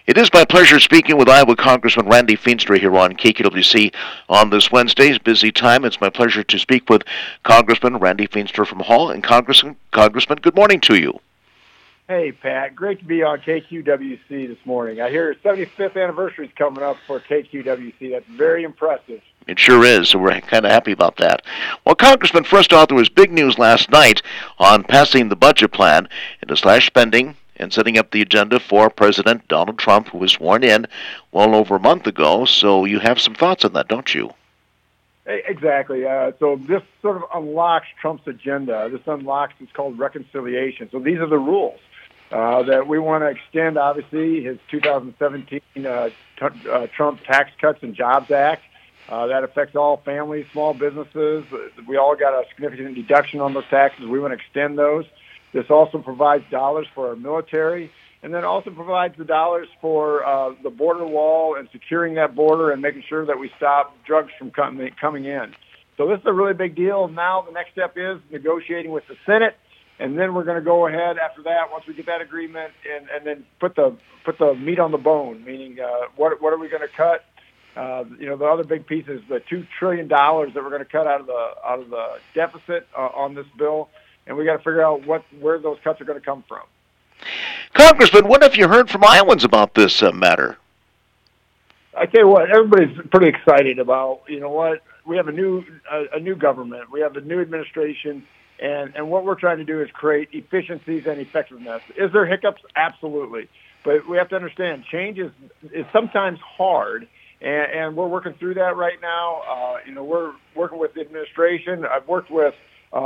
It is my pleasure speaking with Iowa Congressman Randy Feenstra here on KQWC on this Wednesday's busy time. It's my pleasure to speak with Congressman Randy Feenstra from Hall. And Congressman, good morning to you. Hey, Pat. Great to be on KQWC this morning. I hear 75th anniversary is coming up for KQWC. That's very impressive. It sure is, so we're kind of happy about that. Well, Congressman, first off, there was big news last night on passing the budget plan and to slash spending and setting up the agenda for President Donald Trump, who was sworn in well over a month ago. So you have some thoughts on that, don't you? Exactly. So this sort of unlocks Trump's agenda. This unlocks, it's called reconciliation. So these are the rules that we want to extend, obviously, his 2017 Trump Tax Cuts and Jobs Act. That affects all families, small businesses. We all got a significant deduction on those taxes. We want to extend those. This also provides dollars for our military, and then also provides the dollars for the border wall and securing that border and making sure that we stop drugs from coming in. So this is a really big deal. Now the next step is negotiating with the Senate, and then we're going to go ahead after that, once we get that agreement, and then put the meat on the bone, meaning what are we going to cut? The other big piece is the $2 trillion that we're going to cut out of the deficit on this bill, and we got to figure out where those cuts are going to come from. Congressman, what have you heard from Iowans about this matter? I tell you what, everybody's pretty excited about. You know what? We have a new government. We have a new administration, and what we're trying to do is create efficiencies and effectiveness. Is there hiccups? Absolutely, but we have to understand change is sometimes hard. And we're working through that right now. We're working with the administration. I've worked with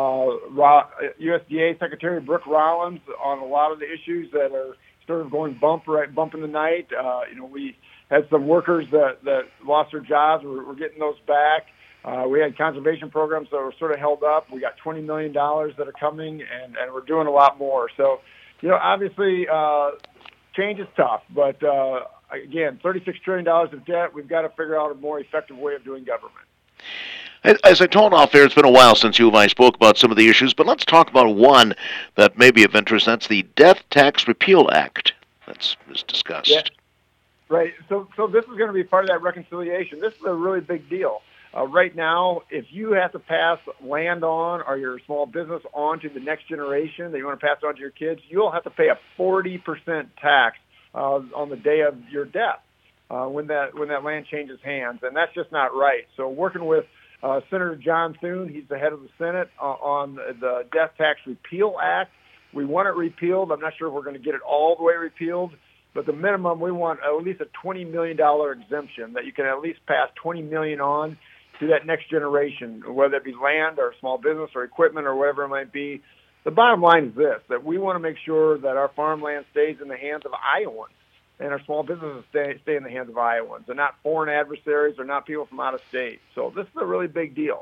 USDA Secretary Brooke Rollins on a lot of the issues that are sort of going bump in the night. We had some workers that lost their jobs. We're getting those back. We had conservation programs that were sort of held up. We got $20 million that are coming, and we're doing a lot more. So, obviously change is tough, but again, $36 trillion of debt, we've got to figure out a more effective way of doing government. As I told off there, it's been a while since you and I spoke about some of the issues, but let's talk about one that may be of interest. That's the Death Tax Repeal Act that's discussed. Yeah. Right. So this is going to be part of that reconciliation. This is a really big deal. Right now, if you have to pass land on or your small business on to the next generation that you want to pass on to your kids, you'll have to pay a 40% tax on the day of your death when that land changes hands, and that's just not right. So working with Senator John Thune, he's the head of the Senate, on the Death Tax Repeal Act. We want it repealed. I'm not sure if we're going to get it all the way repealed, but the minimum, we want at least a $20 million exemption that you can at least pass $20 million on to that next generation, whether it be land or small business or equipment or whatever it might be. The bottom line is this, that we want to make sure that our farmland stays in the hands of Iowans and our small businesses stay in the hands of Iowans and not foreign adversaries or not people from out of state. So this is a really big deal.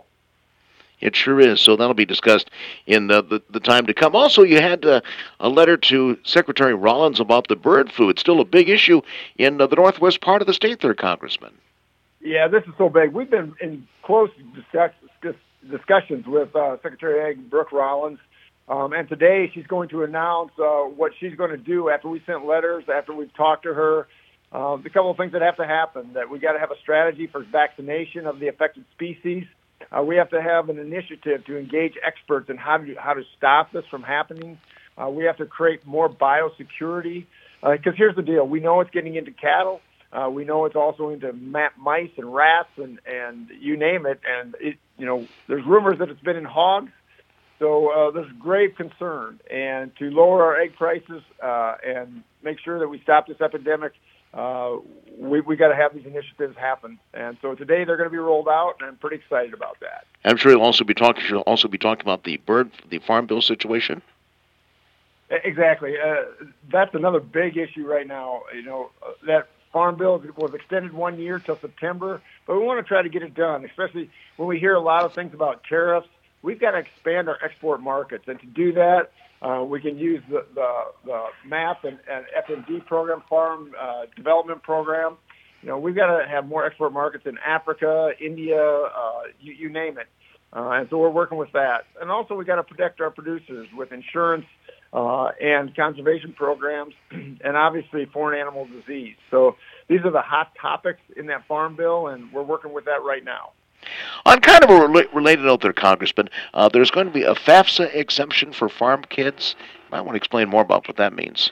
It sure is. So that'll be discussed in the time to come. Also, you had a letter to Secretary Rollins about the bird flu. It's still a big issue in the northwest part of the state there, Congressman. Yeah, this is so big. We've been in close discussions with Secretary of Ag Brooke Rollins. And today she's going to announce what she's going to do after we sent letters, after we've talked to her. A couple of things that have to happen, that we got to have a strategy for vaccination of the affected species. We have to have an initiative to engage experts in how to stop this from happening. We have to create more biosecurity, because here's the deal. We know it's getting into cattle. We know it's also into mice and rats and you name it. And there's rumors that it's been in hogs. So there's grave concern, and to lower our egg prices and make sure that we stop this epidemic, we got to have these initiatives happen. And so today they're going to be rolled out, and I'm pretty excited about that. I'm sure you'll also be talking about the farm bill situation. Exactly. That's another big issue right now. That farm bill was extended 1 year till September, but we want to try to get it done, especially when we hear a lot of things about tariffs. We've got to expand our export markets, and to do that, we can use the MAP and FMD program, Farm Development Program. We've got to have more export markets in Africa, India, you name it. And so we're working with that. And also we got to protect our producers with insurance and conservation programs, and obviously foreign animal disease. So these are the hot topics in that farm bill, and we're working with that right now. On kind of a related note there, Congressman, there's going to be a FAFSA exemption for farm kids. You might want to explain more about what that means.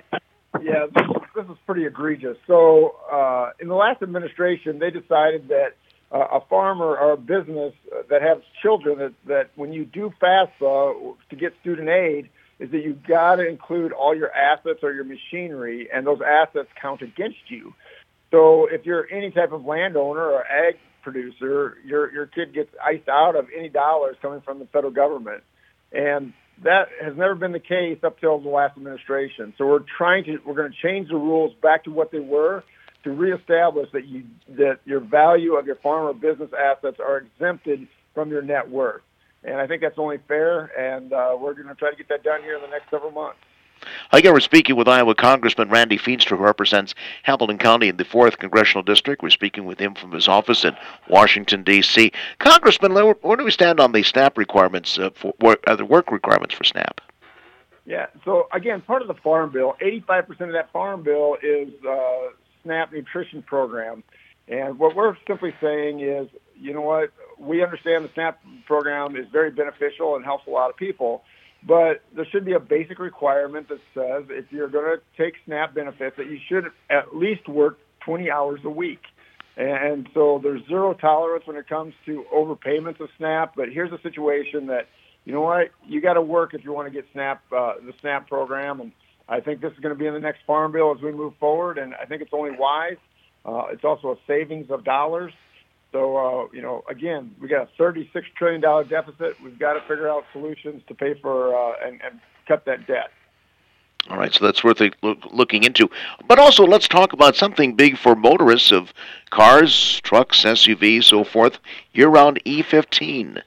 Yeah, this is pretty egregious. So in the last administration, they decided that a farmer or a business that has children, that when you do FAFSA to get student aid, is that you've got to include all your assets or your machinery, and those assets count against you. So if you're any type of landowner or ag producer, your kid gets iced out of any dollars coming from the federal government. And that has never been the case up till the last administration. So we're going to change the rules back to what they were to reestablish that your value of your farm or business assets are exempted from your net worth. And I think that's only fair, and we're going to try to get that done here in the next several months. Again, we're speaking with Iowa Congressman Randy Feenstra, who represents Hamilton County in the 4th Congressional District. We're speaking with him from his office in Washington, D.C. Congressman, where do we stand on the SNAP requirements, the work requirements for SNAP? Yeah, so again, part of the Farm Bill, 85% of that Farm Bill is SNAP nutrition program. And what we're simply saying is, you know what, we understand the SNAP program is very beneficial and helps a lot of people, but there should be a basic requirement that says if you're going to take SNAP benefits that you should at least work 20 hours a week. And so there's zero tolerance when it comes to overpayments of SNAP, but here's a situation that, you know what, you got to work if you want to get the SNAP program, and I think this is going to be in the next Farm Bill as we move forward, and I think it's only wise. It's also a savings of dollars. So, again, we got a $36 trillion deficit. We've got to figure out solutions to pay for and cut that debt. All right, so that's worth looking into. But also, let's talk about something big for motorists of cars, trucks, SUVs, so forth, year-round E15.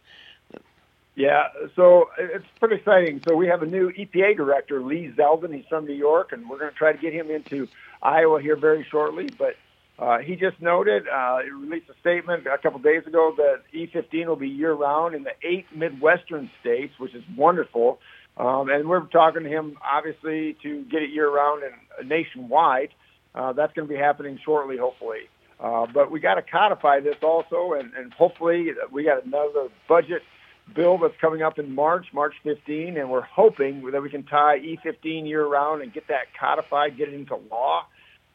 Yeah, so it's pretty exciting. So we have a new EPA director, Lee Zeldin. He's from New York, and we're going to try to get him into Iowa here very shortly. But he just noted, he released a statement a couple days ago that E15 will be year-round in the 8 Midwestern states, which is wonderful. And we're talking to him, obviously, to get it year-round and nationwide. That's going to be happening shortly, hopefully. But we got to codify this also, and hopefully we got another budget bill that's coming up in March 15, and we're hoping that we can tie E15 year-round and get that codified, get it into law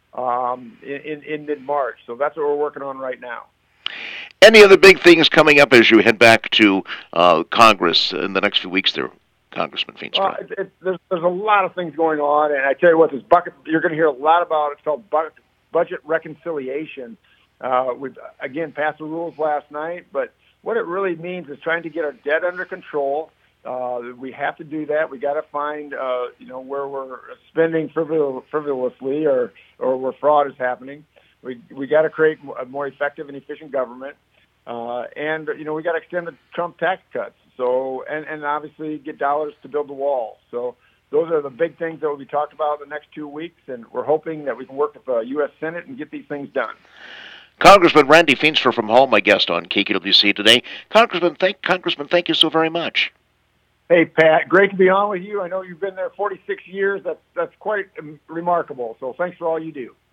in mid-March. So that's what we're working on right now. Any other big things coming up as you head back to Congress in the next few weeks there, Congressman Feenstra? There's a lot of things going on, and I tell you what, this bucket you're going to hear a lot about. It's called budget reconciliation. We've, again, passed the rules last night, but what it really means is trying to get our debt under control. We have to do that. We got to find, where we're spending frivolously or where fraud is happening. We got to create a more effective and efficient government, and we got to extend the Trump tax cuts. So and obviously get dollars to build the wall. So those are the big things that will be talked about in the next 2 weeks, and we're hoping that we can work with the U.S. Senate and get these things done. Congressman Randy Feenstra from home, my guest on KQWC today. Congressman, thank you so very much. Hey, Pat, great to be on with you. I know you've been there 46 years. That's quite remarkable. So thanks for all you do.